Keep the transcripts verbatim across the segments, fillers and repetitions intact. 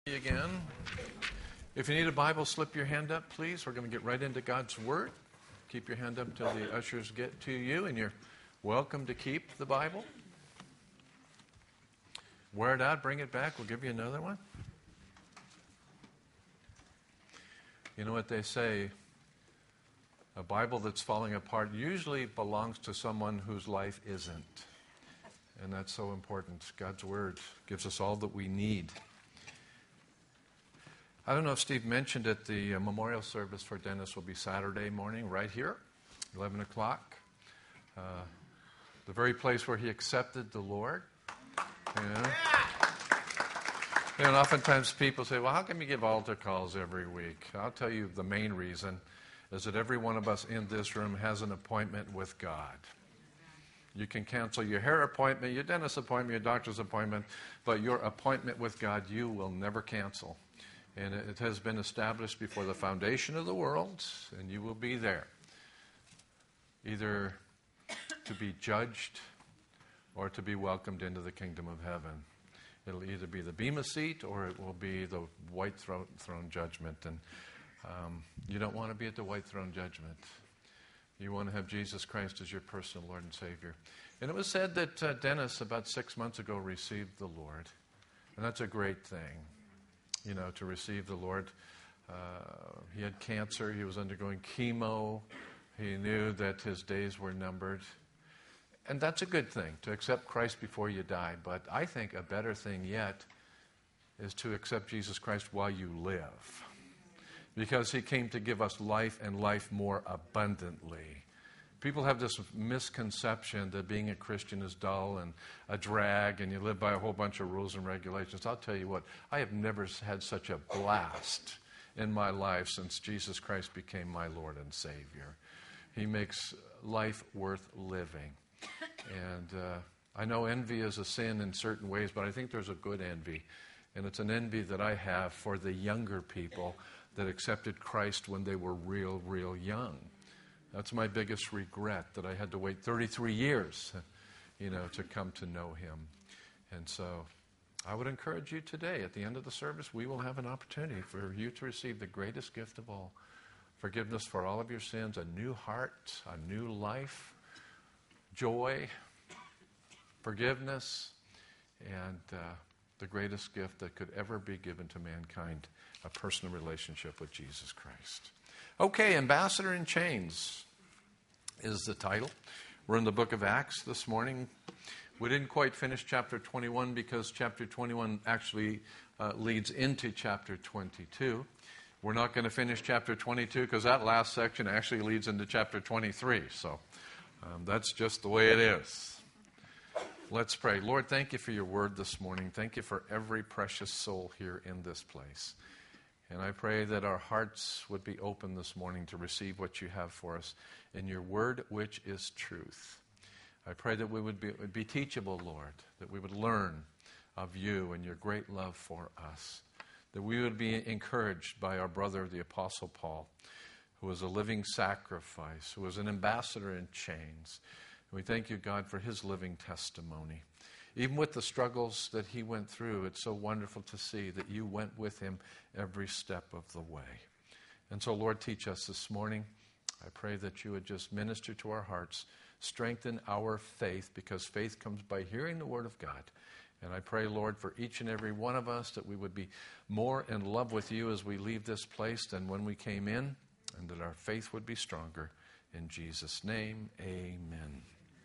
Again, if you need a Bible, slip your hand up, please. We're going to get right into God's Word. Keep your hand up until the ushers get to you, and you're welcome to keep the Bible. Wear it out, bring it back. We'll give you another one. You know what they say? A Bible that's falling apart usually belongs to someone whose life isn't. And that's so important. God's Word gives us all that we need. I don't know if Steve mentioned it, the uh, memorial service for Dennis will be Saturday morning right here, eleven o'clock. Uh, the very place where he accepted the Lord. You know? You know, and oftentimes people say, well, how come you give altar calls every week? I'll tell you the main reason is that every one of us in this room has an appointment with God. You can cancel your hair appointment, your dentist appointment, your doctor's appointment, but your appointment with God you will never cancel. And it has been established before the foundation of the world, and you will be there, either to be judged or to be welcomed into the kingdom of heaven. It'll either be the Bema seat or it will be the white throne, throne judgment. And um, you don't want to be at the white throne judgment. You want to have Jesus Christ as your personal Lord and Savior. And it was said that uh, Dennis, about six months ago, received the Lord. And that's a great thing. You know, to receive the Lord. Uh, he had cancer. He was undergoing chemo. He knew that his days were numbered. And that's a good thing, to accept Christ before you die. But I think a better thing yet is to accept Jesus Christ while you live. Because he came to give us life and life more abundantly. People have this misconception that being a Christian is dull and a drag and you live by a whole bunch of rules and regulations. I'll tell you what, I have never had such a blast in my life since Jesus Christ became my Lord and Savior. He makes life worth living. And uh, I know envy is a sin in certain ways, but I think there's a good envy. And it's an envy that I have for the younger people that accepted Christ when they were real, real young. That's my biggest regret, that I had to wait thirty-three years, you know, to come to know him. And so I would encourage you today, at the end of the service, we will have an opportunity for you to receive the greatest gift of all. Forgiveness for all of your sins, a new heart, a new life, joy, forgiveness, and uh, the greatest gift that could ever be given to mankind, a personal relationship with Jesus Christ. Okay, Ambassador in Chains is the title. We're in the book of Acts this morning. We didn't quite finish chapter twenty-one because chapter twenty-one actually uh, leads into chapter twenty-two. We're not going to finish chapter twenty-two because that last section actually leads into chapter twenty-three. So um, that's just the way it is. Let's pray. Lord, thank you for your word this morning. Thank you for every precious soul here in this place. And I pray that our hearts would be open this morning to receive what you have for us in your word, which is truth. I pray that we would be, would be teachable, Lord, that we would learn of you and your great love for us, that we would be encouraged by our brother, the Apostle Paul, who was a living sacrifice, who was an ambassador in chains. And we thank you, God, for his living testimony. Even with the struggles that he went through, it's so wonderful to see that you went with him every step of the way. And so, Lord, teach us this morning. I pray that you would just minister to our hearts, strengthen our faith, because faith comes by hearing the word of God. And I pray, Lord, for each and every one of us that we would be more in love with you as we leave this place than when we came in, and that our faith would be stronger. In Jesus' name, amen.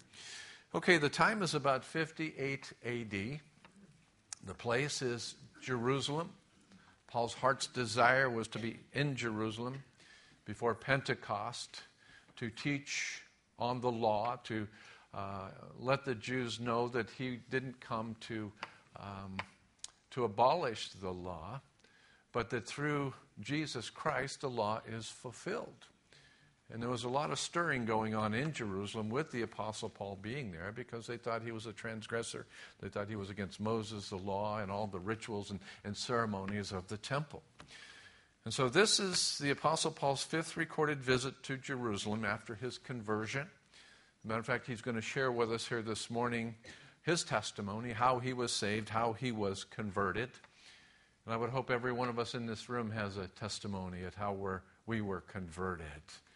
Okay, the time is about fifty-eight A D. The place is Jerusalem. Paul's heart's desire was to be in Jerusalem before Pentecost, to teach on the law, to uh, let the Jews know that he didn't come to, um, to abolish the law, but that through Jesus Christ the law is fulfilled. And there was a lot of stirring going on in Jerusalem with the Apostle Paul being there because they thought he was a transgressor. They thought he was against Moses, the law, and all the rituals and, and ceremonies of the temple. And so this is the Apostle Paul's fifth recorded visit to Jerusalem after his conversion. As a matter of fact, he's going to share with us here this morning his testimony, how he was saved, how he was converted. And I would hope every one of us in this room has a testimony at how we're, we were converted.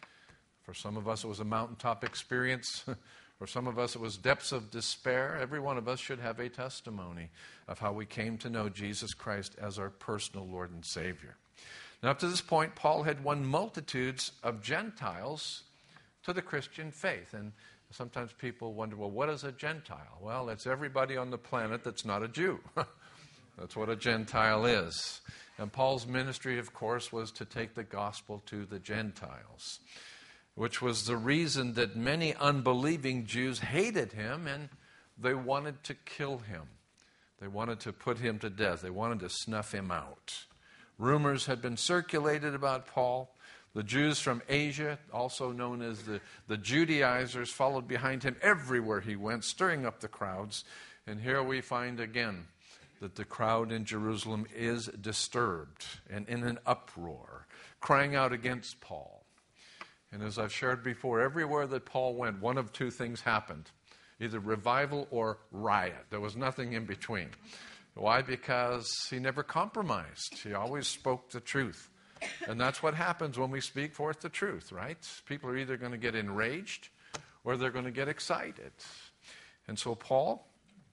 For some of us, it was a mountaintop experience. For some of us, it was depths of despair. Every one of us should have a testimony of how we came to know Jesus Christ as our personal Lord and Savior. Now, up to this point, Paul had won multitudes of Gentiles to the Christian faith. And sometimes people wonder, well, what is a Gentile? Well, it's everybody on the planet that's not a Jew. That's what a Gentile is. And Paul's ministry, of course, was to take the gospel to the Gentiles, which was the reason that many unbelieving Jews hated him and they wanted to kill him. They wanted to put him to death. They wanted to snuff him out. Rumors had been circulated about Paul. The Jews from Asia, also known as the, the Judaizers, followed behind him everywhere he went, stirring up the crowds. And here we find again that the crowd in Jerusalem is disturbed and in an uproar, crying out against Paul. And as I've shared before, everywhere that Paul went, one of two things happened. Either revival or riot. There was nothing in between. Why? Because he never compromised. He always spoke the truth. And that's what happens when we speak forth the truth, right? People are either going to get enraged or they're going to get excited. And so Paul,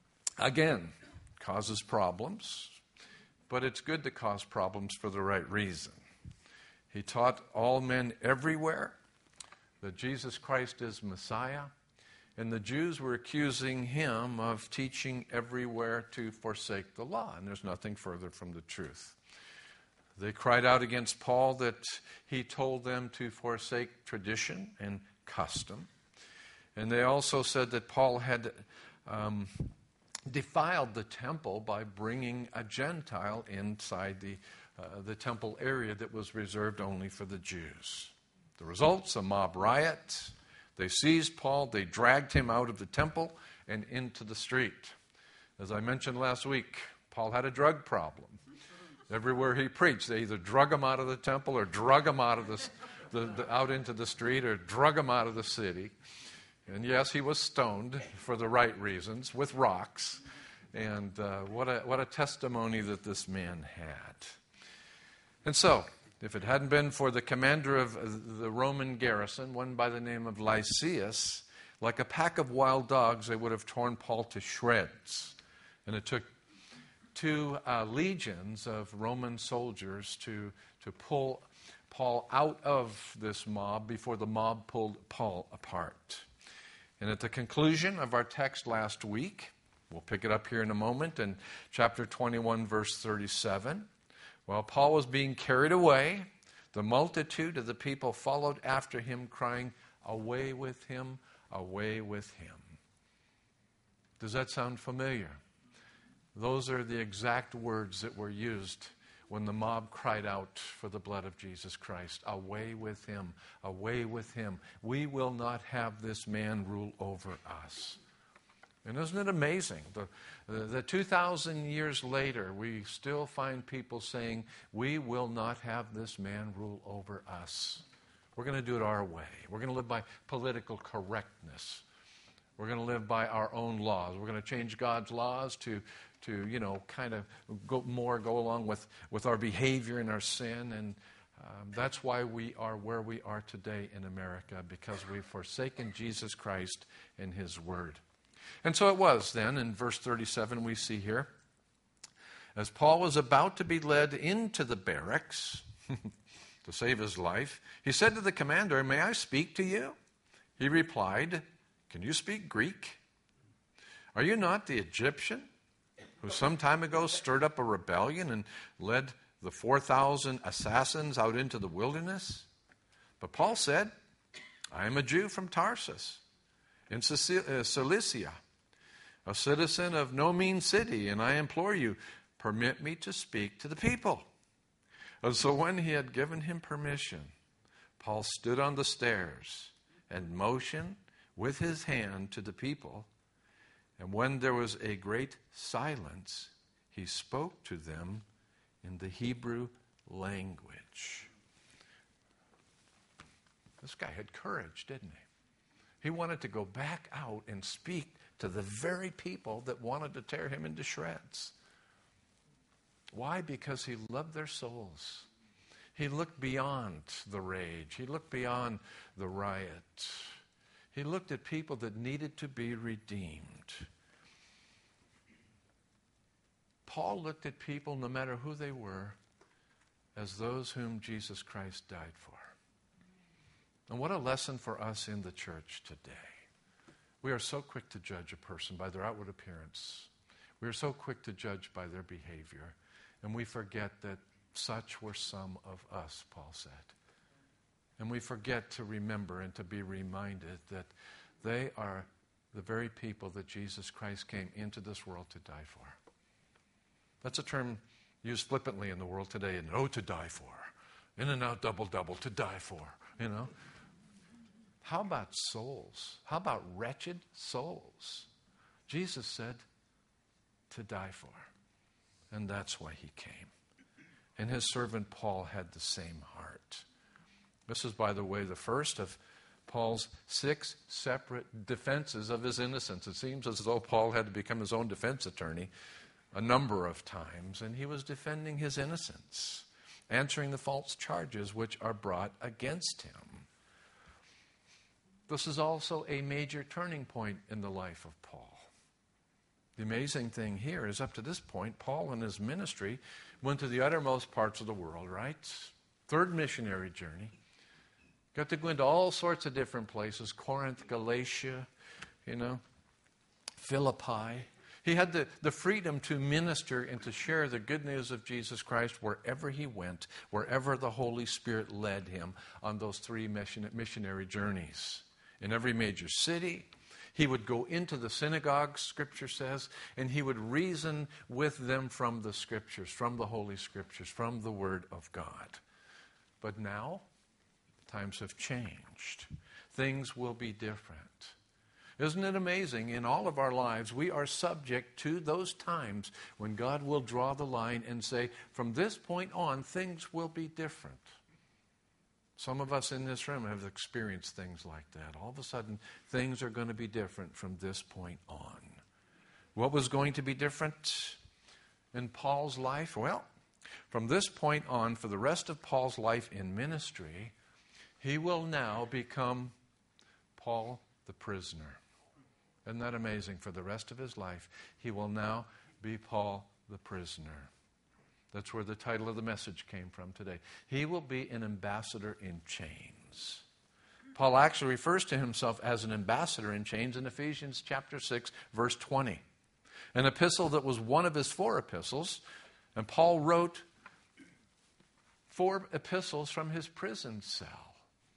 again, causes problems, but it's good to cause problems for the right reason. He taught all men everywhere that Jesus Christ is Messiah, and the Jews were accusing him of teaching everywhere to forsake the law, and there's nothing further from the truth. They cried out against Paul that he told them to forsake tradition and custom, and they also said that Paul had um, defiled the temple by bringing a Gentile inside the, uh, the temple area that was reserved only for the Jews. The results, a mob riot. They seized Paul, they dragged him out of the temple and into the street. As I mentioned last week, Paul had a drug problem. Everywhere he preached, they either drug him out of the temple or drug him out of the, the, the out into the street or drug him out of the city. And yes, he was stoned for the right reasons, with rocks. And uh, what a what a testimony that this man had. And so, if it hadn't been for the commander of the Roman garrison, one by the name of Lysias, like a pack of wild dogs, they would have torn Paul to shreds. And it took two uh, legions of Roman soldiers to, to pull Paul out of this mob before the mob pulled Paul apart. And at the conclusion of our text last week, we'll pick it up here in a moment, in chapter twenty-one, verse thirty-seven, while Paul was being carried away, the multitude of the people followed after him, crying, "Away with him, away with him." Does that sound familiar? Those are the exact words that were used when the mob cried out for the blood of Jesus Christ. Away with him, away with him. We will not have this man rule over us. And isn't it amazing? The, the, the two thousand years later, we still find people saying, we will not have this man rule over us. We're going to do it our way. We're going to live by political correctness. We're going to live by our own laws. We're going to change God's laws to, to you know, kind of go more go along with, with our behavior and our sin. And um, that's why we are where we are today in America, because we've forsaken Jesus Christ and his word. And so it was then, in verse thirty-seven we see here, as Paul was about to be led into the barracks to save his life, he said to the commander, "May I speak to you?" He replied, "Can you speak Greek? Are you not the Egyptian who some time ago stirred up a rebellion and led the four thousand assassins out into the wilderness?" But Paul said, "I am a Jew from Tarsus in Cilicia, a citizen of no mean city, and I implore you, permit me to speak to the people." And so when he had given him permission, Paul stood on the stairs and motioned with his hand to the people. And when there was a great silence, he spoke to them in the Hebrew language. This guy had courage, didn't he? He wanted to go back out and speak to the very people that wanted to tear him into shreds. Why? Because he loved their souls. He looked beyond the rage. He looked beyond the riot. He looked at people that needed to be redeemed. Paul looked at people, no matter who they were, as those whom Jesus Christ died for. And what a lesson for us in the church today. We are so quick to judge a person by their outward appearance. We are so quick to judge by their behavior. And we forget that such were some of us, Paul said. And we forget to remember and to be reminded that they are the very people that Jesus Christ came into this world to die for. That's a term used flippantly in the world today. And oh, to die for. In and out, double, double, to die for, you know. How about souls? How about wretched souls? Jesus said to die for. And that's why he came. And his servant Paul had the same heart. This is, by the way, the first of Paul's six separate defenses of his innocence. It seems as though Paul had to become his own defense attorney a number of times, and he was defending his innocence, answering the false charges which are brought against him. This is also a major turning point in the life of Paul. The amazing thing here is, up to this point, Paul in his ministry went to the uttermost parts of the world, right? Third missionary journey. Got to go into all sorts of different places. Corinth, Galatia, you know, Philippi. He had the, the freedom to minister and to share the good news of Jesus Christ wherever he went, wherever the Holy Spirit led him on those three mission, missionary journeys. In every major city, he would go into the synagogues, Scripture says, and he would reason with them from the Scriptures, from the Holy Scriptures, from the Word of God. But now, times have changed. Things will be different. Isn't it amazing? In all of our lives, we are subject to those times when God will draw the line and say, from this point on, things will be different. Some of us in this room have experienced things like that. All of a sudden, things are going to be different from this point on. What was going to be different in Paul's life? Well, from this point on, for the rest of Paul's life in ministry, he will now become Paul the prisoner. Isn't that amazing? For the rest of his life, he will now be Paul the prisoner. That's where the title of the message came from today. He will be an ambassador in chains. Paul actually refers to himself as an ambassador in chains in Ephesians chapter six, verse twenty. An epistle that was one of his four epistles. And Paul wrote four epistles from his prison cell.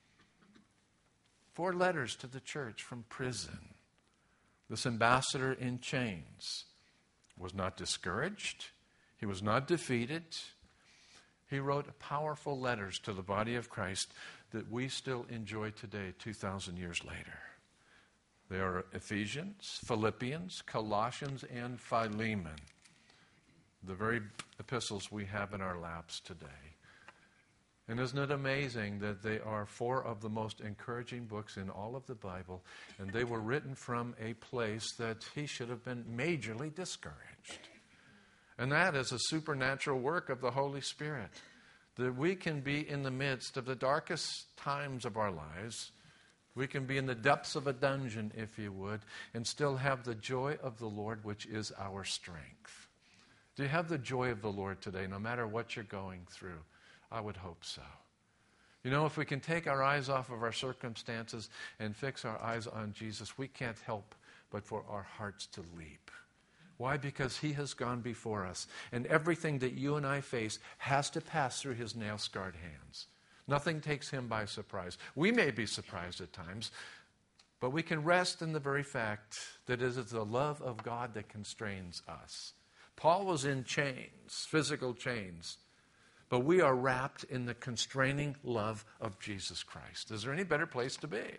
Four letters to the church from prison. This ambassador in chains was not discouraged. He was not defeated. He wrote powerful letters to the body of Christ that we still enjoy today, two thousand years later. They are Ephesians, Philippians, Colossians, and Philemon. The very epistles we have in our laps today. And isn't it amazing that they are four of the most encouraging books in all of the Bible, and they were written from a place that he should have been majorly discouraged. And that is a supernatural work of the Holy Spirit, that we can be in the midst of the darkest times of our lives. We can be in the depths of a dungeon, if you would, and still have the joy of the Lord, which is our strength. Do you have the joy of the Lord today, no matter what you're going through? I would hope so. You know, if we can take our eyes off of our circumstances and fix our eyes on Jesus, we can't help but for our hearts to leap. Why? Because he has gone before us. And everything that you and I face has to pass through his nail-scarred hands. Nothing takes him by surprise. We may be surprised at times, but we can rest in the very fact that it is the love of God that constrains us. Paul was in chains, physical chains, but we are wrapped in the constraining love of Jesus Christ. Is there any better place to be?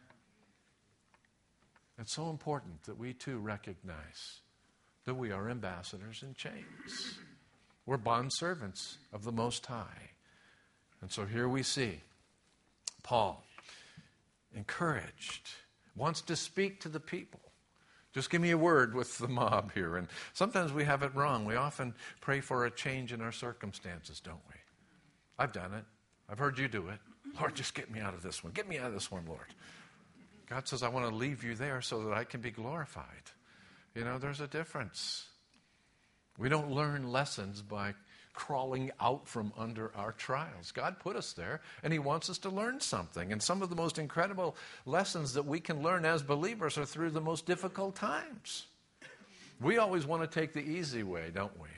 It's so important that we too recognize that we are ambassadors in chains. We're bondservants of the Most High. And so here we see Paul, encouraged, wants to speak to the people, Just give me a word with the mob here. And sometimes we have it wrong. We often pray for a change in our circumstances, don't we? I've done it. I've heard you do it. Lord, just get me out of this one. Get me out of this one, Lord. God says, I want to leave you there so that I can be glorified. You know, there's a difference. We don't learn lessons by crawling out from under our trials. God put us there, and He wants us to learn something. And some of the most incredible lessons that we can learn as believers are through the most difficult times. We always want to take the easy way, don't we?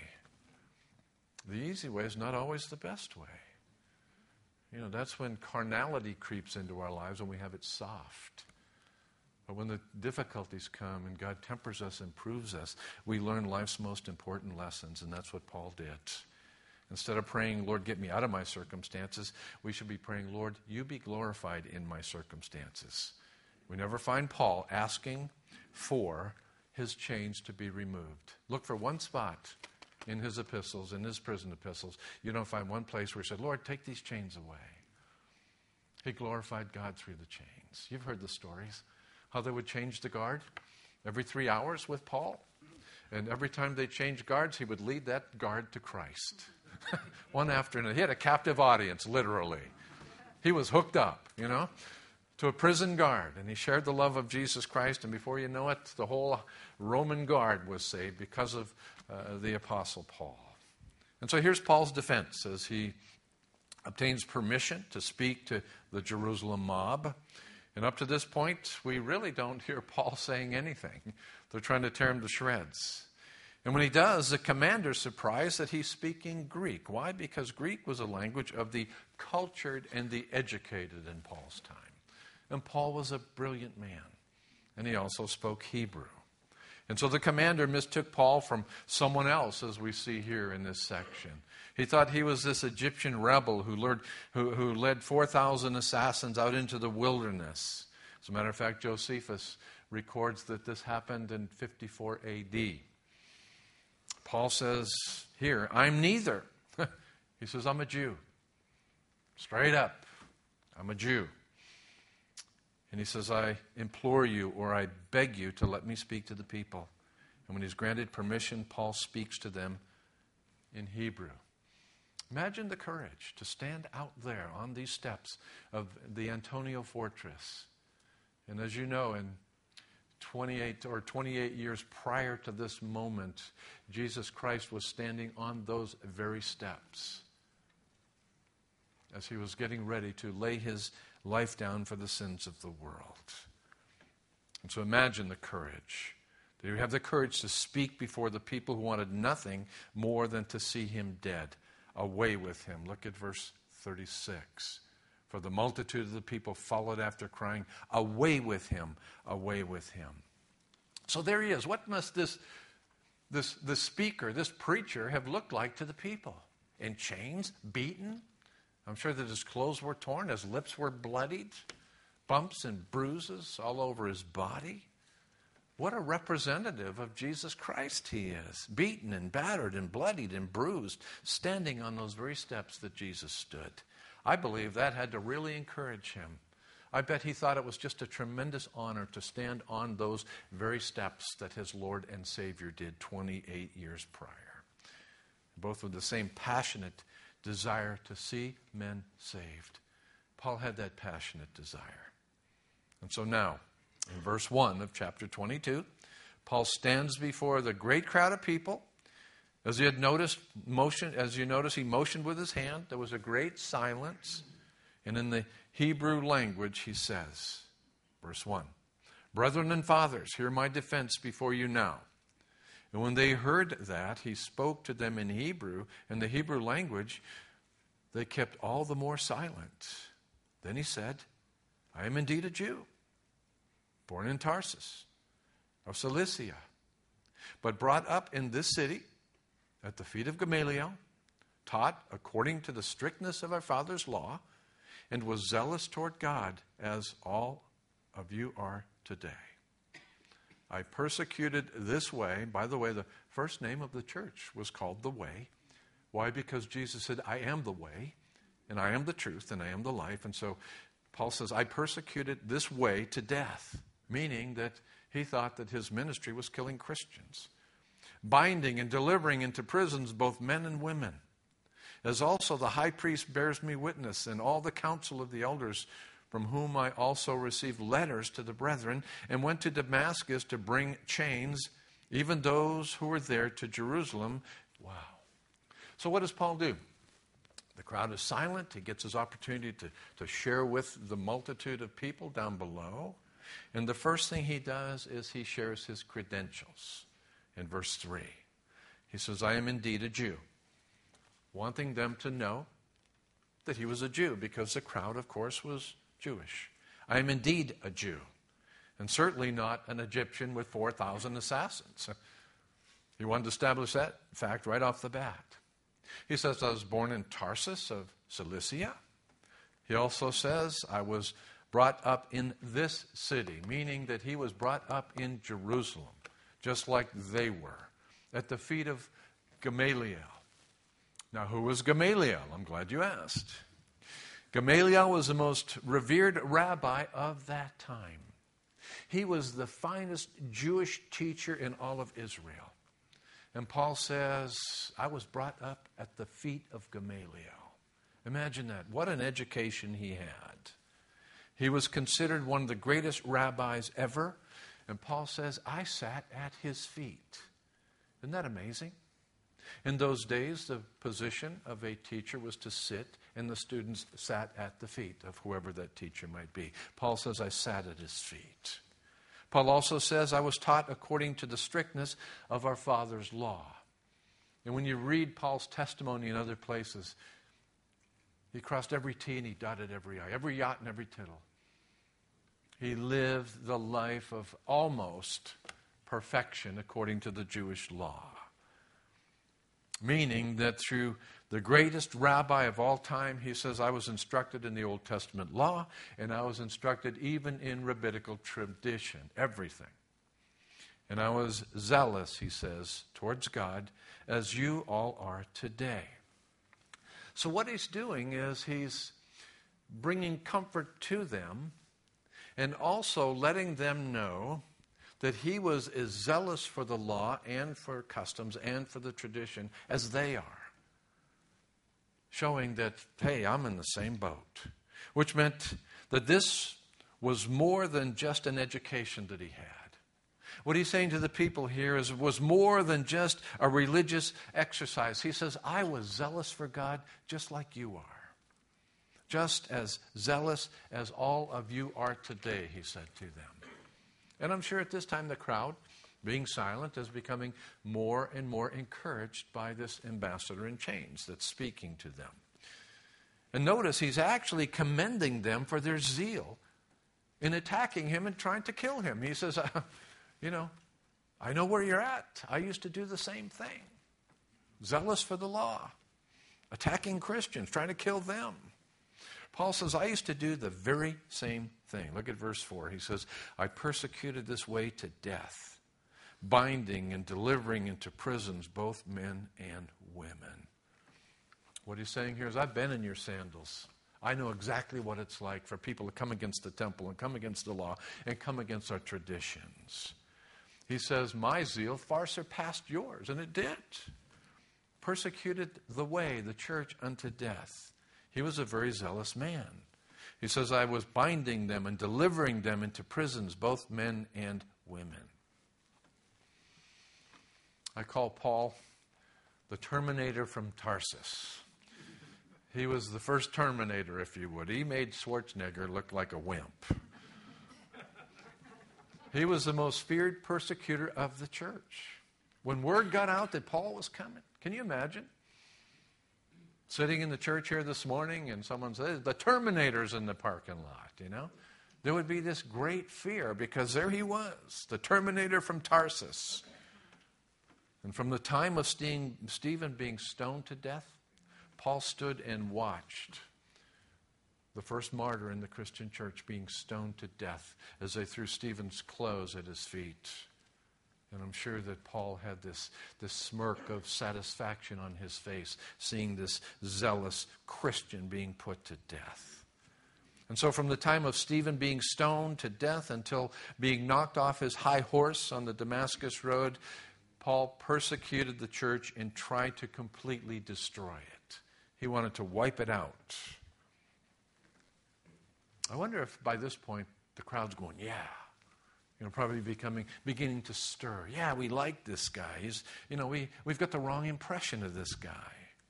The easy way is not always the best way. You know, that's when carnality creeps into our lives and we have it soft. But when the difficulties come and God tempers us and proves us, we learn life's most important lessons, and that's what Paul did. Instead of praying, Lord, get me out of my circumstances, we should be praying, Lord, you be glorified in my circumstances. We never find Paul asking for his chains to be removed. Look for one spot in his epistles, in his prison epistles. You don't find one place where he said, Lord, take these chains away. He glorified God through the chains. You've heard the stories, how they would change the guard every three hours with Paul. And every time they changed guards, he would lead that guard to Christ. One after another. He had a captive audience, literally. He was hooked up, you know, to a prison guard. And he shared the love of Jesus Christ. And before you know it, the whole Roman guard was saved because of uh, the Apostle Paul. And so here's Paul's defense as he obtains permission to speak to the Jerusalem mob. And up to this point, we really don't hear Paul saying anything. They're trying to tear him to shreds. And when he does, the commander's surprised that he's speaking Greek. Why? Because Greek was a language of the cultured and the educated in Paul's time. And Paul was a brilliant man. And he also spoke Hebrew. And so the commander mistook Paul from someone else, as we see here in this section. He thought he was this Egyptian rebel who lured, who, who led four thousand assassins out into the wilderness. As a matter of fact, Josephus records that this happened in fifty-four A D Paul says here, I'm neither. He says, I'm a Jew. Straight up, I'm a Jew. And he says, I implore you or I beg you to let me speak to the people. And when he's granted permission, Paul speaks to them in Hebrew. Imagine the courage to stand out there on these steps of the Antonia Fortress. And as you know, in twenty-eight or twenty-eight years prior to this moment, Jesus Christ was standing on those very steps as he was getting ready to lay his life down for the sins of the world. And so imagine the courage. Did he have the courage to speak before the people who wanted nothing more than to see him dead? Away with him. Look at verse thirty-six. For the multitude of the people followed after, crying, away with him, away with him. So there he is. What must this, this, this speaker, this preacher have looked like to the people? In chains, beaten? I'm sure that his clothes were torn, his lips were bloodied, bumps and bruises all over his body. What a representative of Jesus Christ he is. Beaten and battered and bloodied and bruised, standing on those very steps that Jesus stood. I believe that had to really encourage him. I bet he thought it was just a tremendous honor to stand on those very steps that his Lord and Savior did twenty-eight years prior. Both with the same passionate desire to see men saved. Paul had that passionate desire. And so now, in verse one of chapter twenty-two, Paul stands before the great crowd of people. As he had noticed, motion, as you notice, he motioned with his hand. There was a great silence. And in the Hebrew language, he says, verse one, Brethren and fathers, hear my defense before you now. And when they heard that, he spoke to them in Hebrew. In the Hebrew language, they kept all the more silent. Then he said, I am indeed a Jew, born in Tarsus of Cilicia, but brought up in this city at the feet of Gamaliel, taught according to the strictness of our father's law, and was zealous toward God, as all of you are today. I persecuted this way. By the way, the first name of the church was called The Way. Why? Because Jesus said, I am the way, and I am the truth, and I am the life. And so Paul says, I persecuted this way to death, meaning that He thought that his ministry was killing Christians. Binding and delivering into prisons both men and women. As also the high priest bears me witness, and all the council of the elders, from whom I also received letters to the brethren, and went to Damascus to bring chains, even those who were there, to Jerusalem. Wow. So what does Paul do? The crowd is silent. He gets his opportunity to, to share with the multitude of people down below. And the first thing he does is he shares his credentials. In verse three, he says, I am indeed a Jew, wanting them to know that he was a Jew, because the crowd, of course, was Jewish. I am indeed a Jew, and certainly not an Egyptian with four thousand assassins. He wanted to establish that fact right off the bat. He says, I was born in Tarsus of Cilicia. He also says, I was brought up in this city, meaning that he was brought up in Jerusalem, just like they were, at the feet of Gamaliel. Now, who was Gamaliel? I'm glad you asked. Gamaliel was the most revered rabbi of that time. He was the finest Jewish teacher in all of Israel. And Paul says, I was brought up at the feet of Gamaliel. Imagine that. What an education he had. He was considered one of the greatest rabbis ever. And Paul says, I sat at his feet. Isn't that amazing? In those days, the position of a teacher was to sit, and the students sat at the feet of whoever that teacher might be. Paul says, I sat at his feet. Paul also says, I was taught according to the strictness of our Father's law. And when you read Paul's testimony in other places, he crossed every T and he dotted every I, every jot and every tittle. He lived the life of almost perfection according to the Jewish law. Meaning that through the greatest rabbi of all time, he says, I was instructed in the Old Testament law, and I was instructed even in rabbinical tradition, everything. And I was zealous, he says, towards God, as you all are today. So what he's doing is he's bringing comfort to them, and also letting them know that he was as zealous for the law and for customs and for the tradition as they are. Showing that, hey, I'm in the same boat. Which meant that this was more than just an education that he had. What he's saying to the people here is it was more than just a religious exercise. He says, I was zealous for God just like you are. Just as zealous as all of you are today, he said to them. And I'm sure at this time the crowd, being silent, is becoming more and more encouraged by this ambassador in chains that's speaking to them. And notice he's actually commending them for their zeal in attacking him and trying to kill him. He says, uh, you know, I know where you're at. I used to do the same thing. Zealous for the law. Attacking Christians, trying to kill them. Paul says, I used to do the very same thing. Look at verse four. He says, I persecuted this way to death, binding and delivering into prisons both men and women. What he's saying here is, I've been in your sandals. I know exactly what it's like for people to come against the temple and come against the law and come against our traditions. He says, my zeal far surpassed yours, and it did. Persecuted the way, the church, unto death. He was a very zealous man. He says, I was binding them and delivering them into prisons, both men and women. I call Paul the Terminator from Tarsus. He was the first Terminator, if you would. He made Schwarzenegger look like a wimp. He was the most feared persecutor of the church. When word got out that Paul was coming, can you imagine? Sitting in the church here this morning and someone says, the Terminator's in the parking lot, you know. There would be this great fear because there he was, the Terminator from Tarsus. And from the time of Stephen being stoned to death, Paul stood and watched the first martyr in the Christian church being stoned to death as they threw Stephen's clothes at his feet. And I'm sure that Paul had this, this smirk of satisfaction on his face, seeing this zealous Christian being put to death. And so from the time of Stephen being stoned to death until being knocked off his high horse on the Damascus road, Paul persecuted the church and tried to completely destroy it. He wanted to wipe it out. I wonder if by this point the crowd's going, yeah. You know, probably becoming, beginning to stir. Yeah, we like this guy. He's, you know, we, we've got the wrong impression of this guy.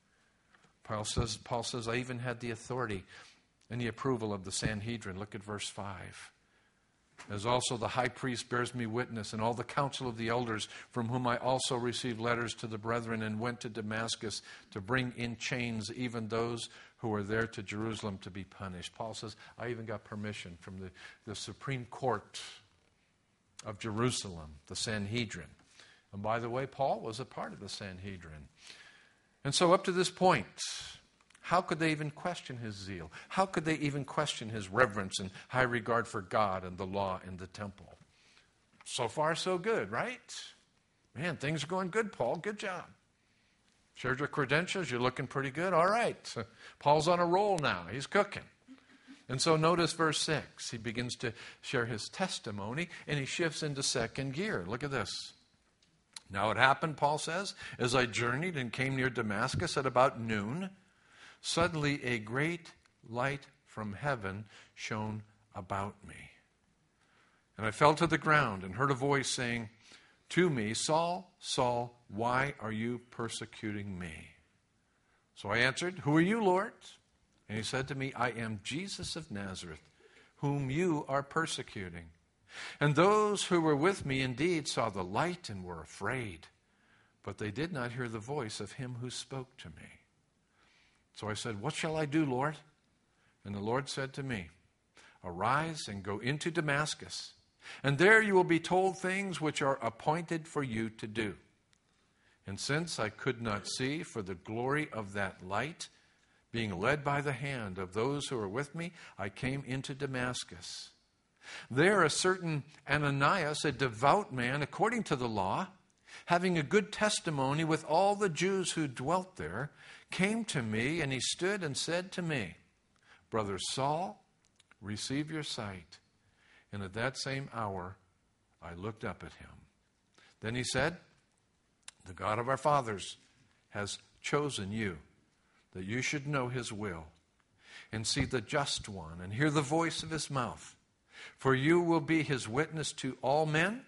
Paul says, Paul says, I even had the authority and the approval of the Sanhedrin. Look at verse five. As also the high priest bears me witness, and all the council of the elders, from whom I also received letters to the brethren, and went to Damascus to bring in chains even those who were there to Jerusalem to be punished. Paul says, I even got permission from the, the Supreme Court of Jerusalem, the Sanhedrin. And by the way, Paul was a part of the Sanhedrin. And so up to this point, how could they even question his zeal? How could they even question his reverence and high regard for God and the law and the temple? So far, so good, right? Man, things are going good, Paul. Good job. Shared your credentials. You're looking pretty good. All right. Paul's on a roll now. He's cooking. And so notice verse six. He begins to share his testimony, and he shifts into second gear. Look at this. Now it happened, Paul says, as I journeyed and came near Damascus at about noon, suddenly a great light from heaven shone about me. And I fell to the ground and heard a voice saying to me, Saul, Saul, why are you persecuting me? So I answered, who are you, Lord? And he said to me, I am Jesus of Nazareth, whom you are persecuting. And those who were with me indeed saw the light and were afraid, but they did not hear the voice of him who spoke to me. So I said, what shall I do, Lord? And the Lord said to me, arise and go into Damascus, and there you will be told things which are appointed for you to do. And since I could not see for the glory of that light, being led by the hand of those who were with me, I came into Damascus. There a certain Ananias, a devout man according to the law, having a good testimony with all the Jews who dwelt there, came to me, and he stood and said to me, Brother Saul, receive your sight. And at that same hour I looked up at him. Then he said, the God of our fathers has chosen you, that you should know his will, and see the just one, and hear the voice of his mouth. For you will be his witness to all men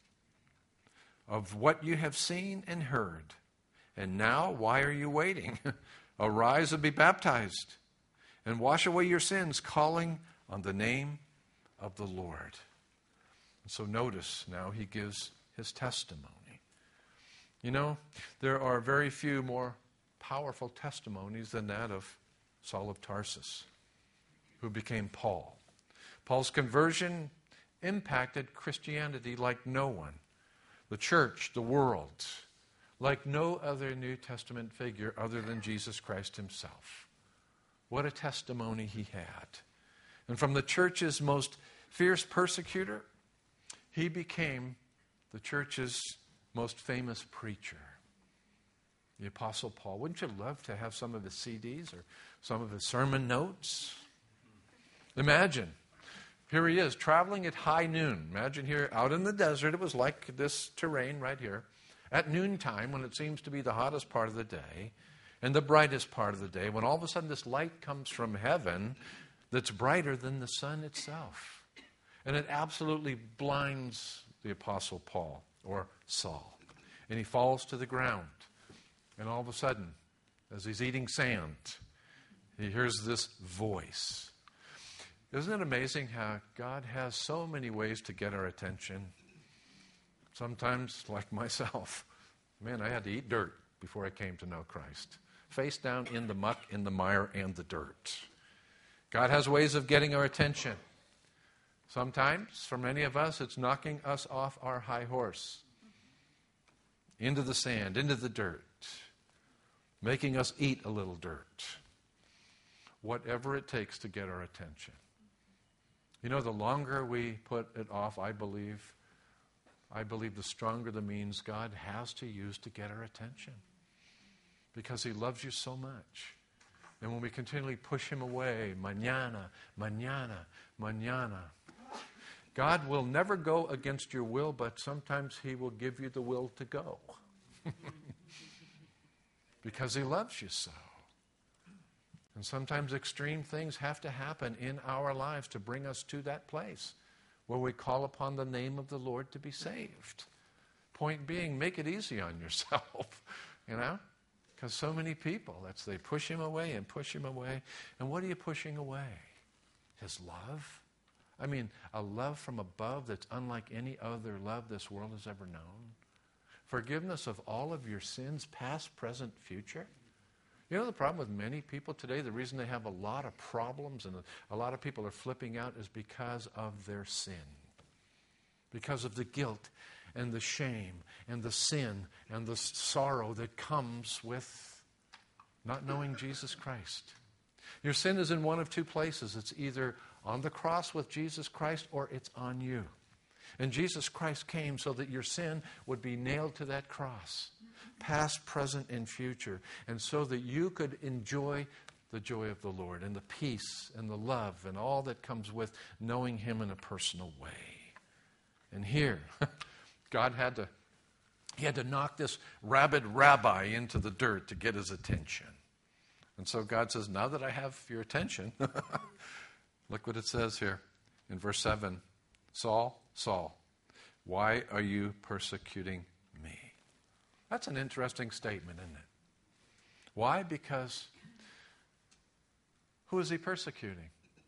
of what you have seen and heard. And now, why are you waiting? Arise and be baptized, and wash away your sins, calling on the name of the Lord. And so notice now he gives his testimony. You know, there are very few more powerful testimonies than that of Saul of Tarsus, who became Paul. Paul's conversion impacted Christianity like no one. The church, the world, like no other New Testament figure other than Jesus Christ himself. What a testimony he had. And from the church's most fierce persecutor, he became the church's most famous preacher. The Apostle Paul. Wouldn't you love to have some of his C Ds or some of his sermon notes? Imagine. Here he is, traveling at high noon. Imagine here, out in the desert. It was like this terrain right here. At noontime, when it seems to be the hottest part of the day and the brightest part of the day, when all of a sudden this light comes from heaven that's brighter than the sun itself. And it absolutely blinds the Apostle Paul, or Saul. And he falls to the ground. And all of a sudden, as he's eating sand, he hears this voice. Isn't it amazing how God has so many ways to get our attention? Sometimes, like myself, man, I had to eat dirt before I came to know Christ. Face down in the muck, in the mire, and the dirt. God has ways of getting our attention. Sometimes, for many of us, it's knocking us off our high horse. Into the sand, into the dirt. Making us eat a little dirt. Whatever it takes to get our attention. You know, the longer we put it off, I believe, I believe the stronger the means God has to use to get our attention. Because he loves you so much. And when we continually push him away, mañana, mañana, mañana, God will never go against your will, but sometimes he will give you the will to go. Because he loves you so. And sometimes extreme things have to happen in our lives to bring us to that place where we call upon the name of the Lord to be saved. Point being, make it easy on yourself, you know? Because so many people, that's they push him away and push him away. And what are you pushing away? His love? I mean, a love from above that's unlike any other love this world has ever known. Forgiveness of all of your sins, past, present, future. You know the problem with many people today, the reason they have a lot of problems and a lot of people are flipping out is because of their sin. Because of the guilt and the shame and the sin and the sorrow that comes with not knowing Jesus Christ. Your sin is in one of two places. It's either on the cross with Jesus Christ or it's on you. And Jesus Christ came so that your sin would be nailed to that cross, past, present, and future, and so that you could enjoy the joy of the Lord and the peace and the love and all that comes with knowing him in a personal way. And here, God had to, he had to knock this rabid rabbi into the dirt to get his attention. And so God says, now that I have your attention, look what it says here in verse seven. Saul, Saul, why are you persecuting me? That's an interesting statement, isn't it? Why? Because who is he persecuting?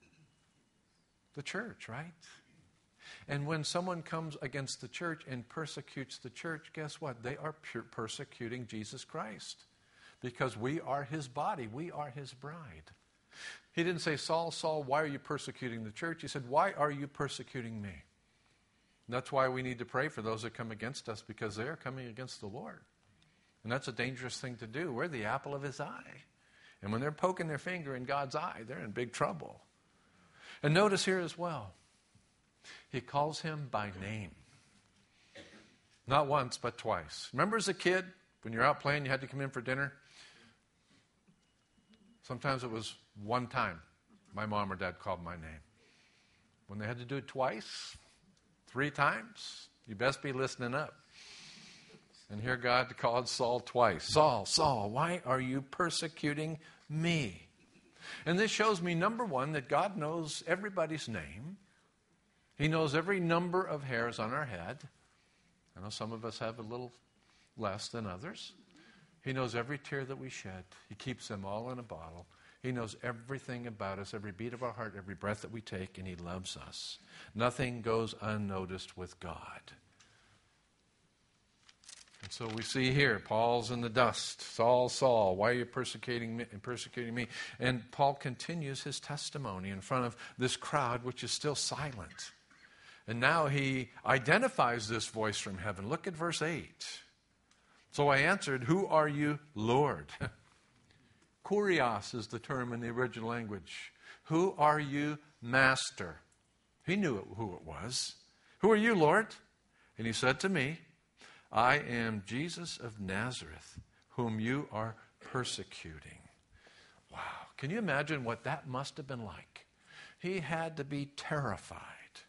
The church, right? And when someone comes against the church and persecutes the church, guess what? They are persecuting Jesus Christ. Because we are his body. We are his bride. He didn't say, Saul, Saul, why are you persecuting the church? He said, why are you persecuting me? And that's why we need to pray for those that come against us, because they are coming against the Lord. And that's a dangerous thing to do. We're the apple of his eye. And when they're poking their finger in God's eye, they're in big trouble. And notice here as well, he calls him by name. Not once, but twice. Remember as a kid, when you're out playing, you had to come in for dinner? Sometimes it was one time my mom or dad called my name. When they had to do it twice, three times, you best be listening up. And here God called Saul twice. Saul, Saul, why are you persecuting me? And this shows me, number one, that God knows everybody's name. He knows every number of hairs on our head. I know some of us have a little less than others. He knows every tear that we shed. He keeps them all in a bottle. He knows everything about us, every beat of our heart, every breath that we take, and he loves us. Nothing goes unnoticed with God. And so we see here, Paul's in the dust. Saul, Saul, why are you persecuting me? Persecuting me? And Paul continues his testimony in front of this crowd, which is still silent. And now he identifies this voice from heaven. Look at verse eight. So I answered, who are you, Lord? Kurios is the term in the original language. Who are you, Master? He knew who it was. Who are you, Lord? And he said to me, I am Jesus of Nazareth, whom you are persecuting. Wow. Can you imagine what that must have been like? He had to be terrified.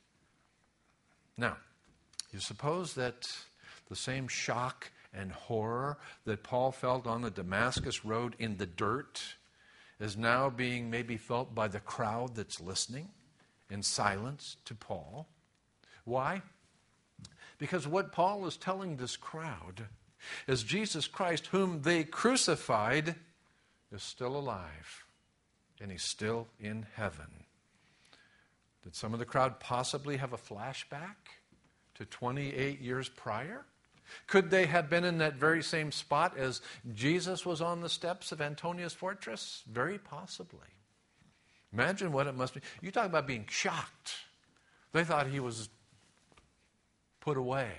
Now, you suppose that the same shock and horror that Paul felt on the Damascus road in the dirt is now being maybe felt by the crowd that's listening in silence to Paul. Why? Because what Paul is telling this crowd is Jesus Christ, whom they crucified, is still alive, and he's still in heaven. Did some of the crowd possibly have a flashback to twenty-eight years prior? Could they have been in that very same spot as Jesus was on the steps of Antonia's fortress? Very possibly. Imagine what it must be. You talk about being shocked. They thought he was put away.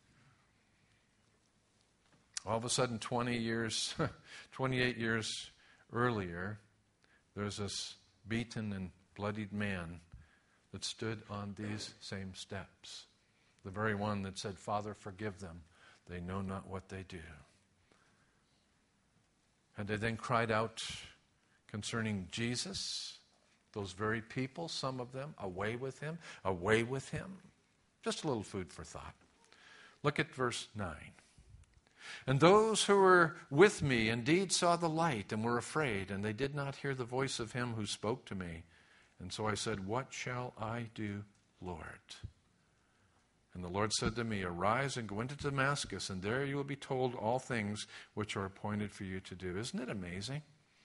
All of a sudden, twenty years, twenty-eight years earlier, there's this beaten and bloodied man that stood on these same steps. The very one that said, Father, forgive them. They know not what they do. And they then cried out, concerning Jesus, those very people, some of them, away with him, away with him. Just a little food for thought. Look at verse nine. And those who were with me indeed saw the light and were afraid, and they did not hear the voice of him who spoke to me. And so I said, what shall I do, Lord? And the Lord said to me, arise and go into Damascus, and there you will be told all things which are appointed for you to do. Isn't it amazing?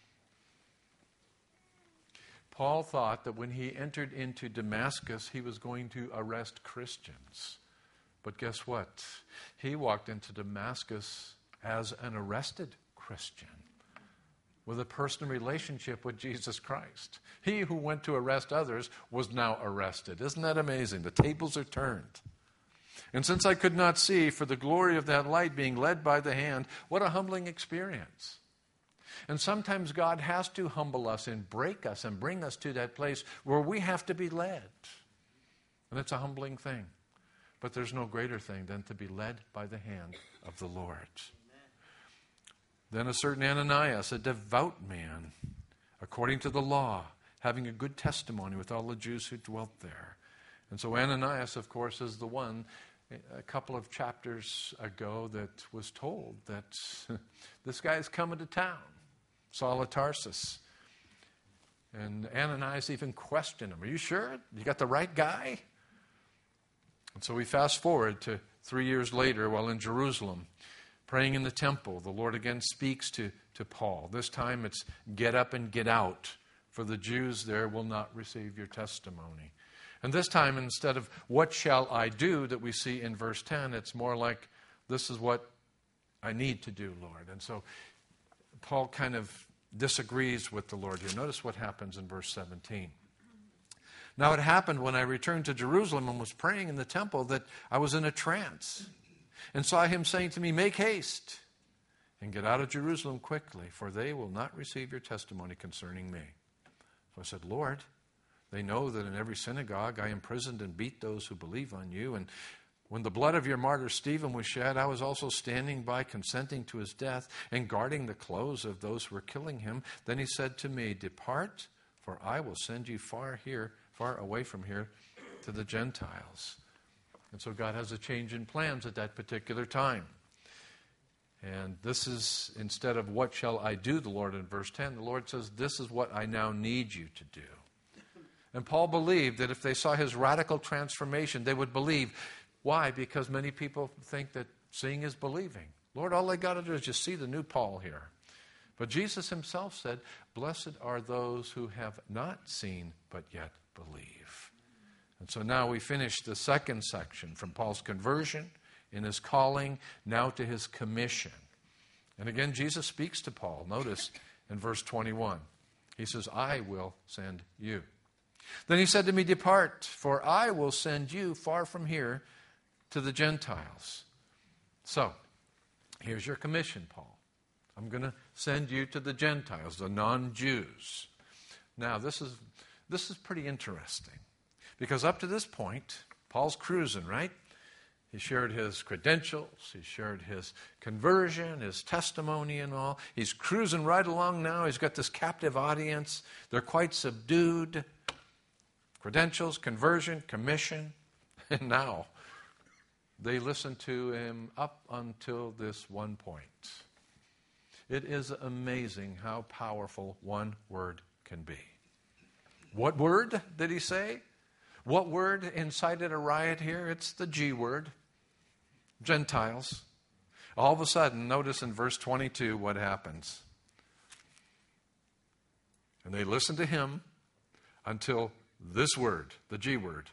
Paul thought that when he entered into Damascus, he was going to arrest Christians. But guess what? He walked into Damascus as an arrested Christian with a personal relationship with Jesus Christ. He who went to arrest others was now arrested. Isn't that amazing? The tables are turned. And since I could not see for the glory of that light being led by the hand, what a humbling experience. And sometimes God has to humble us and break us and bring us to that place where we have to be led. And it's a humbling thing. But there's no greater thing than to be led by the hand of the Lord. Amen. Then a certain Ananias, a devout man, according to the law, having a good testimony with all the Jews who dwelt there. And so Ananias, of course, is the one a couple of chapters ago that was told that this guy's coming to town, Saul of Tarsus. And Ananias even questioned him. Are you sure? You got the right guy? And so we fast forward to three years later while in Jerusalem, praying in the temple. The Lord again speaks to, to Paul. This time it's get up and get out, for the Jews there will not receive your testimony. And this time, instead of what shall I do that we see in verse ten, it's more like this is what I need to do, Lord. And so Paul kind of disagrees with the Lord here. Notice what happens in verse seventeen. Now it happened when I returned to Jerusalem and was praying in the temple that I was in a trance and saw him saying to me, make haste and get out of Jerusalem quickly, for they will not receive your testimony concerning me. So I said, Lord, they know that in every synagogue I imprisoned and beat those who believe on you. And when the blood of your martyr Stephen was shed, I was also standing by, consenting to his death and guarding the clothes of those who were killing him. Then he said to me, depart, for I will send you far here, far away from here to the Gentiles. And so God has a change in plans at that particular time. And this is, instead of what shall I do, the Lord in verse ten, the Lord says, this is what I now need you to do. And Paul believed that if they saw his radical transformation, they would believe. Why? Because many people think that seeing is believing. Lord, all they got to do is just see the new Paul here. But Jesus himself said, blessed are those who have not seen but yet believe. And so now we finish the second section from Paul's conversion in his calling, now to his commission. And again, Jesus speaks to Paul. Notice in verse twenty-one, he says, I will send you. Then he said to me, depart, for I will send you far from here to the Gentiles. So, here's your commission, Paul. I'm going to send you to the Gentiles, the non-Jews. Now, this is this is pretty interesting, because up to this point, Paul's cruising, right? He shared his credentials, he shared his conversion, his testimony and all. He's cruising right along now. He's got this captive audience. They're quite subdued. Credentials, conversion, commission, and now they listen to him up until this one point. It is amazing how powerful one word can be. What word did he say? What word incited a riot here? It's the G word, Gentiles. All of a sudden, notice in verse twenty-two what happens. And they listened to him until this word, the G word.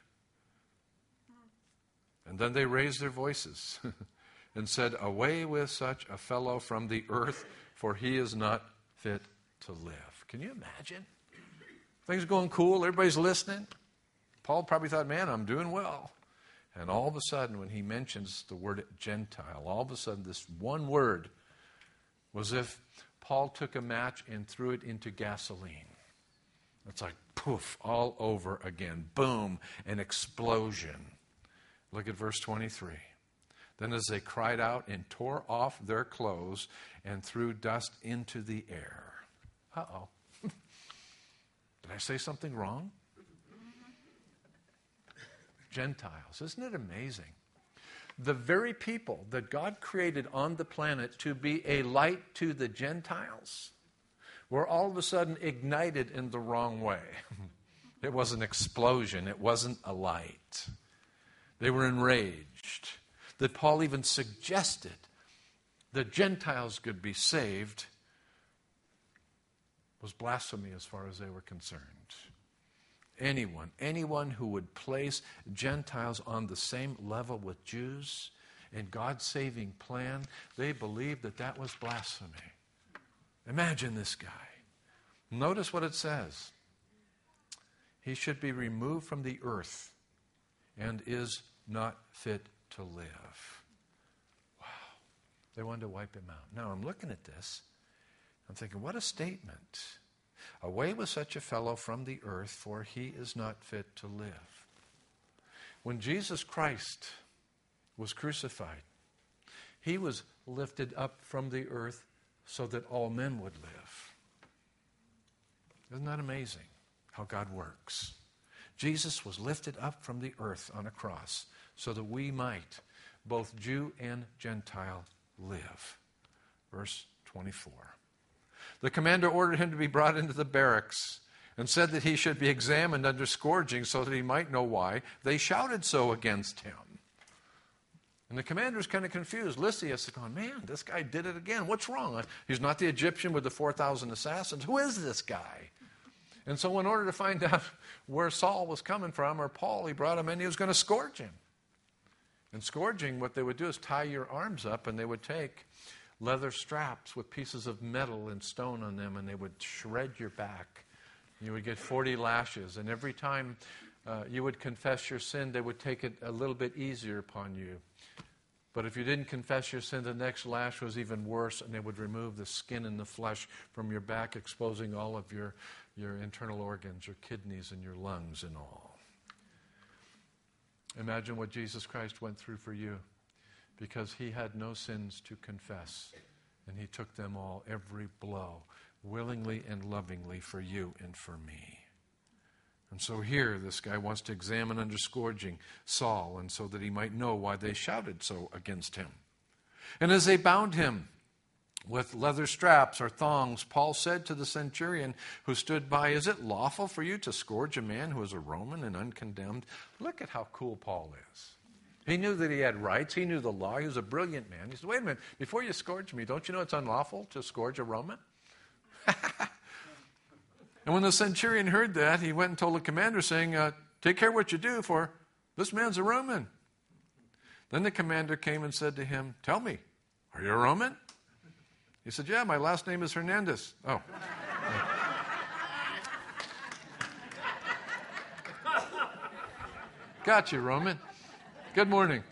And then they raised their voices and said, away with such a fellow from the earth, for he is not fit to live. Can you imagine? Things are going cool, everybody's listening. Paul probably thought, man, I'm doing well. And all of a sudden, when he mentions the word Gentile, all of a sudden this one word was as if Paul took a match and threw it into gasoline. It's like poof, all over again. Boom, an explosion. Look at verse twenty-three. Then as they cried out and tore off their clothes and threw dust into the air. Uh-oh. I say something wrong? Gentiles. Isn't it amazing? The very people that God created on the planet to be a light to the Gentiles were all of a sudden ignited in the wrong way. It was an explosion. It wasn't a light. They were enraged that Paul even suggested that Gentiles could be saved was blasphemy as far as they were concerned. Anyone, anyone who would place Gentiles on the same level with Jews in God's saving plan, they believed that that was blasphemy. Imagine this guy. Notice what it says. He should be removed from the earth and is not fit to live. Wow. They wanted to wipe him out. Now I'm looking at this. I'm thinking, what a statement. Away with such a fellow from the earth, for he is not fit to live. When Jesus Christ was crucified, he was lifted up from the earth so that all men would live. Isn't that amazing how God works? Jesus was lifted up from the earth on a cross so that we might, both Jew and Gentile, live. Verse twenty-four. The commander ordered him to be brought into the barracks and said that he should be examined under scourging so that he might know why they shouted so against him. And the commander's kind of confused. Lysias is going, man, this guy did it again. What's wrong? He's not the Egyptian with the four thousand assassins. Who is this guy? And so in order to find out where Saul was coming from, or Paul, he brought him in. He was going to scourge him. And scourging, what they would do is tie your arms up, and they would take leather straps with pieces of metal and stone on them, and they would shred your back. You would get forty lashes, and every time uh, you would confess your sin, they would take it a little bit easier upon you. But if you didn't confess your sin, the next lash was even worse, and they would remove the skin and the flesh from your back, exposing all of your, your internal organs, your kidneys and your lungs and all. Imagine what Jesus Christ went through for you, because he had no sins to confess, and he took them all, every blow, willingly and lovingly for you and for me. And so here, this guy wants to examine under scourging Saul, and so that he might know why they shouted so against him. And as they bound him with leather straps or thongs, Paul said to the centurion who stood by, "Is it lawful for you to scourge a man who is a Roman and uncondemned?" Look at how cool Paul is. He knew that he had rights. He knew the law. He was a brilliant man. He said, wait a minute, before you scourge me, don't you know it's unlawful to scourge a Roman? And when the centurion heard that, he went and told the commander, saying, uh, take care what you do, for this man's a Roman. Then the commander came and said to him, tell me, are you a Roman? He said, yeah, my last name is Hernandez. Oh. Got you, Roman. Good morning.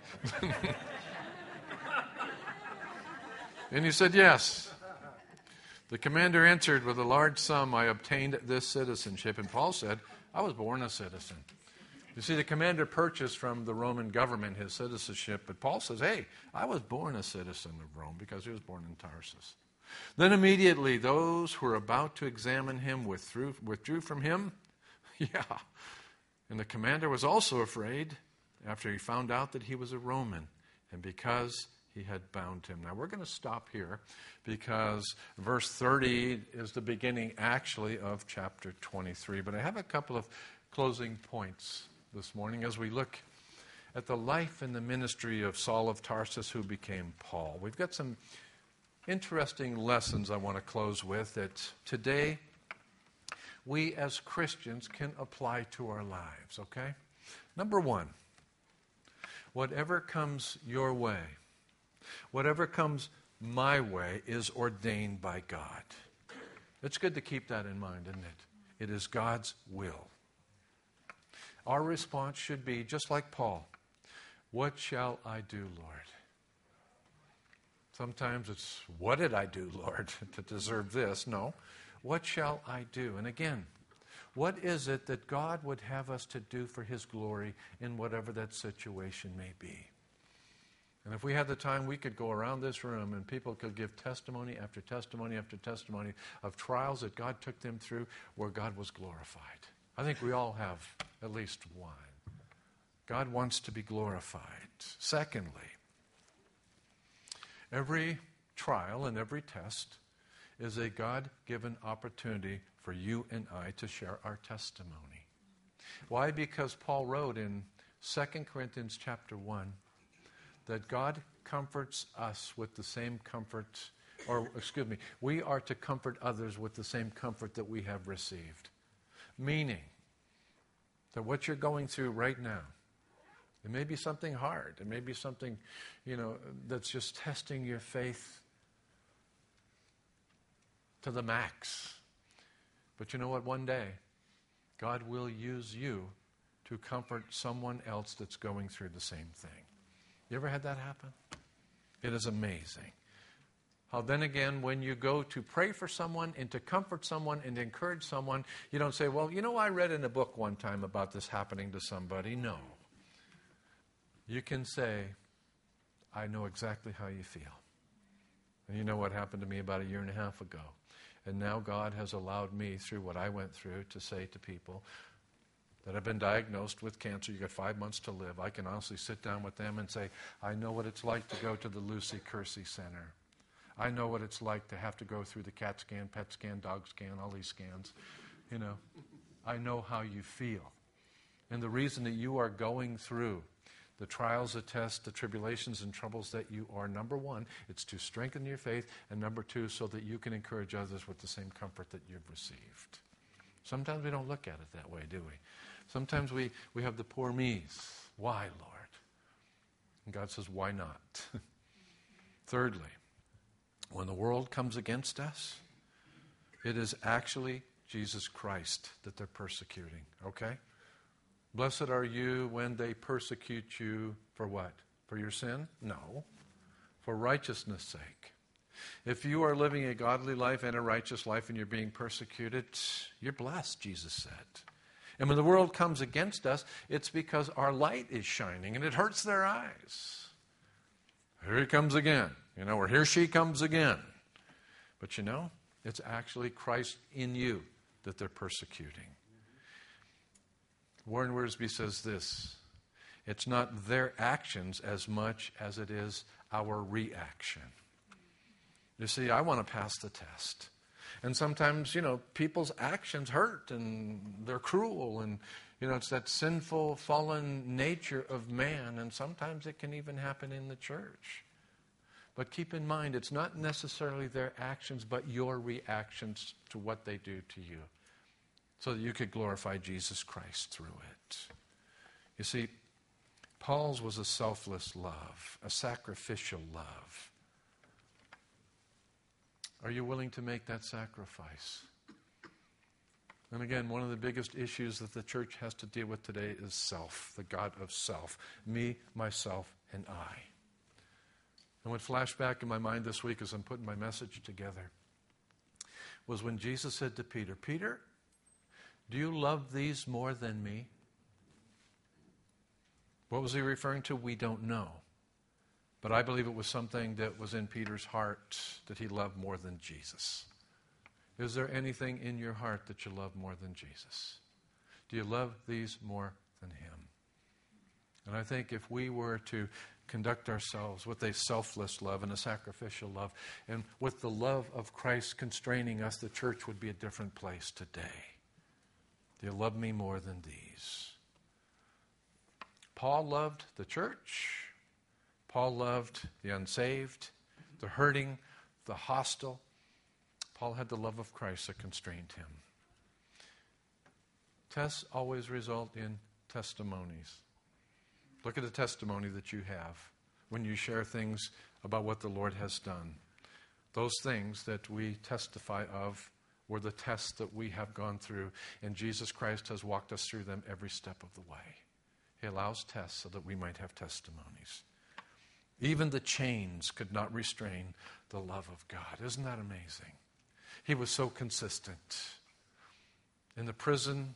And he said, yes. The commander answered, with a large sum I obtained this citizenship. And Paul said, I was born a citizen. You see, the commander purchased from the Roman government his citizenship. But Paul says, hey, I was born a citizen of Rome, because he was born in Tarsus. Then immediately those who were about to examine him withdrew, withdrew from him. Yeah. And the commander was also afraid after he found out that he was a Roman, and because he had bound him. Now we're going to stop here, because verse thirty is the beginning actually of chapter twenty-three. But I have a couple of closing points this morning as we look at the life and the ministry of Saul of Tarsus, who became Paul. We've got some interesting lessons I want to close with that today we as Christians can apply to our lives, okay? Number one, whatever comes your way, whatever comes my way, is ordained by God. It's good to keep that in mind, isn't it? It is God's will. Our response should be, just like Paul, what shall I do, Lord? Sometimes it's, what did I do, Lord, to deserve this? No. What shall I do? And again, what is it that God would have us to do for His glory in whatever that situation may be? And if we had the time, we could go around this room and people could give testimony after testimony after testimony of trials that God took them through where God was glorified. I think we all have at least one. God wants to be glorified. Secondly, every trial and every test is a God-given opportunity for you and I to share our testimony. Why? Because Paul wrote in Second Corinthians chapter one that God comforts us with the same comfort, or excuse me, we are to comfort others with the same comfort that we have received. Meaning that what you're going through right now, it may be something hard. It may be something, you know, that's just testing your faith to the max. But you know what? One day, God will use you to comfort someone else that's going through the same thing. You ever had that happen? It is amazing. How then again, when you go to pray for someone and to comfort someone and to encourage someone, you don't say, well, you know, I read in a book one time about this happening to somebody. No. You can say, I know exactly how you feel. And you know what happened to me about a year and a half ago. And now God has allowed me, through what I went through, to say to people that have been diagnosed with cancer, you got five months to live. I can honestly sit down with them and say, I know what it's like to go to the Lucy Kersey Center. I know what it's like to have to go through the CAT scan, P E T scan, dog scan, all these scans. You know, I know how you feel. And the reason that you are going through the trials, the tests, the tribulations and troubles that you are, number one, it's to strengthen your faith, and number two, so that you can encourage others with the same comfort that you've received. Sometimes we don't look at it that way, do we? Sometimes we, we have the poor me's. Why, Lord? And God says, why not? Thirdly, when the world comes against us, it is actually Jesus Christ that they're persecuting, okay? Blessed are you when they persecute you for what? For your sin? No. For righteousness' sake. If you are living a godly life and a righteous life and you're being persecuted, you're blessed, Jesus said. And when the world comes against us, it's because our light is shining and it hurts their eyes. Here he comes again. You know, or here she comes again. But you know, it's actually Christ in you that they're persecuting. Warren Wiersbe says this, it's not their actions as much as it is our reaction. You see, I want to pass the test. And sometimes, you know, people's actions hurt and they're cruel and, you know, it's that sinful, fallen nature of man, and sometimes it can even happen in the church. But keep in mind, it's not necessarily their actions, but your reactions to what they do to you, so that you could glorify Jesus Christ through it. You see, Paul's was a selfless love, a sacrificial love. Are you willing to make that sacrifice? And again, one of the biggest issues that the church has to deal with today is self, the God of self. Me, myself, and I. And what flashed back in my mind this week as I'm putting my message together was when Jesus said to Peter, Peter, do you love these more than me? What was he referring to? We don't know. But I believe it was something that was in Peter's heart that he loved more than Jesus. Is there anything in your heart that you love more than Jesus? Do you love these more than him? And I think if we were to conduct ourselves with a selfless love and a sacrificial love, and with the love of Christ constraining us, the church would be a different place today. Do you love me more than these? Paul loved the church. Paul loved the unsaved, the hurting, the hostile. Paul had the love of Christ that constrained him. Tests always result in testimonies. Look at the testimony that you have when you share things about what the Lord has done. Those things that we testify of were the tests that we have gone through, and Jesus Christ has walked us through them every step of the way. He allows tests so that we might have testimonies. Even the chains could not restrain the love of God. Isn't that amazing? He was so consistent. In the prison,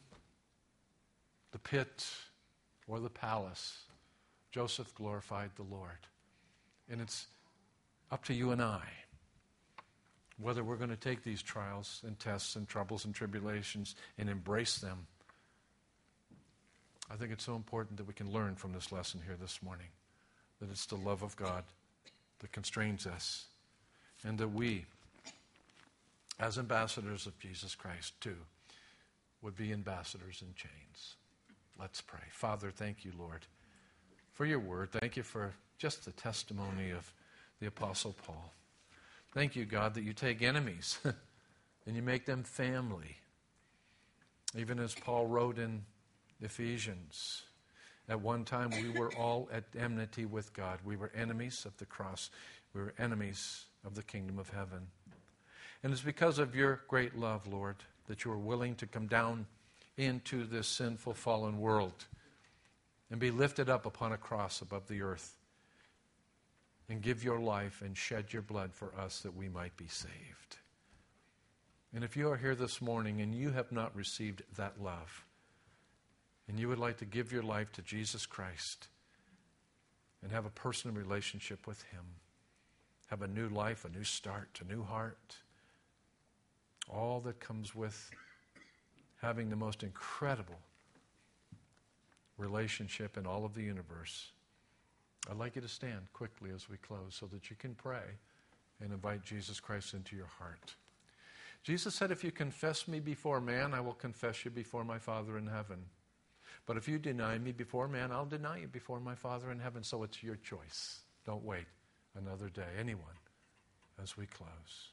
the pit, or the palace, Joseph glorified the Lord. And it's up to you and I whether we're going to take these trials and tests and troubles and tribulations and embrace them. I think it's so important that we can learn from this lesson here this morning, that it's the love of God that constrains us, and that we, as ambassadors of Jesus Christ, too, would be ambassadors in chains. Let's pray. Father, thank you, Lord, for your word. Thank you for just the testimony of the Apostle Paul. Thank you, God, that you take enemies and you make them family. Even as Paul wrote in Ephesians, at one time we were all at enmity with God. We were enemies of the cross. We were enemies of the kingdom of heaven. And it's because of your great love, Lord, that you are willing to come down into this sinful, fallen world and be lifted up upon a cross above the earth and give your life and shed your blood for us that we might be saved. And if you are here this morning and you have not received that love, and you would like to give your life to Jesus Christ and have a personal relationship with him, have a new life, a new start, a new heart, all that comes with having the most incredible relationship in all of the universe, I'd like you to stand quickly as we close so that you can pray and invite Jesus Christ into your heart. Jesus said, if you confess me before man, I will confess you before my Father in heaven. But if you deny me before man, I'll deny you before my Father in heaven. So it's your choice. Don't wait another day. Anyone, as we close.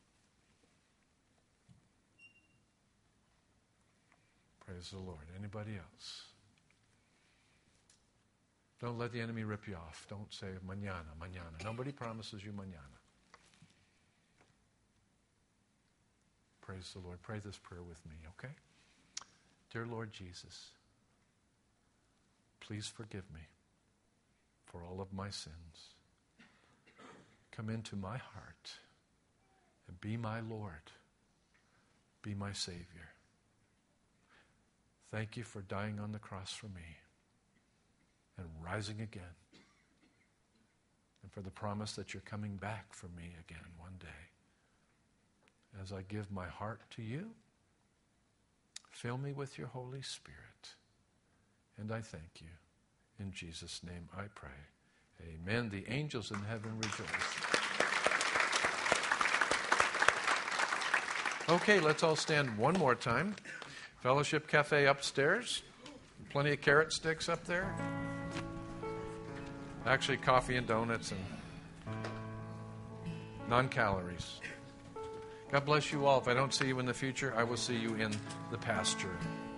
Praise the Lord. Anybody else? Don't let the enemy rip you off. Don't say mañana, mañana. Nobody promises you mañana. Praise the Lord. Pray this prayer with me, okay? Dear Lord Jesus, please forgive me for all of my sins. Come into my heart and be my Lord. Be my Savior. Thank you for dying on the cross for me and rising again. And for the promise that you're coming back for me again one day. As I give my heart to you, fill me with your Holy Spirit. And I thank you. In Jesus' name I pray. Amen. The angels in heaven rejoice. Okay, let's all stand one more time. Fellowship Cafe upstairs. Plenty of carrot sticks up there. Actually, coffee and donuts and non-calories. God bless you all. If I don't see you in the future, I will see you in the pasture.